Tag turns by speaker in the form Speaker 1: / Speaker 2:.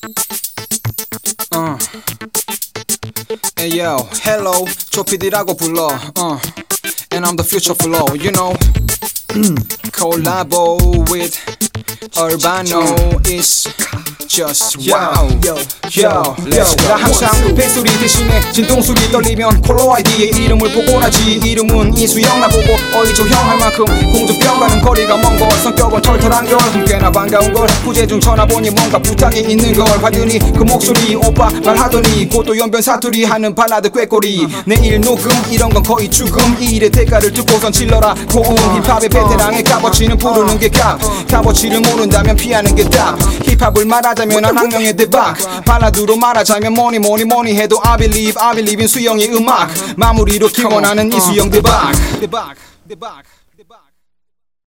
Speaker 1: Hey yo, hello, 조피디라고 불러. And I'm the future flow, you know. Collabo with Urbano is just wow. Yo, 나 항상 뱃소리 대신에 진동소리 떨리면 폴로아이드의 이름을 보고 나지. 이름은 이수영 나보고 어이 조형 할 만큼 공주병과는 거리가 먼 걸. 성격은 털털한 걸 꽤나 반가운 걸. 부재중 전화보니 뭔가 부탁이 있는 걸 받으니 그 목소리 오빠 말하더니 곧또 연변 사투리 하는 발라드 꾀꼬리. 내일 녹음 이런 건 거의 죽음. 이 일의 대가를 듣고선 질러라 고음. 힙합의 베테랑의 값어치는 부르는 게 값. 값어치를 모른다면 피하는 게 답. 힙합을 말하자면 난 악명의 대박. 발라드로 말하자면 뭐니 해도 I believe in 수영의 음악. 마무리로 기원하는 이수영 대박.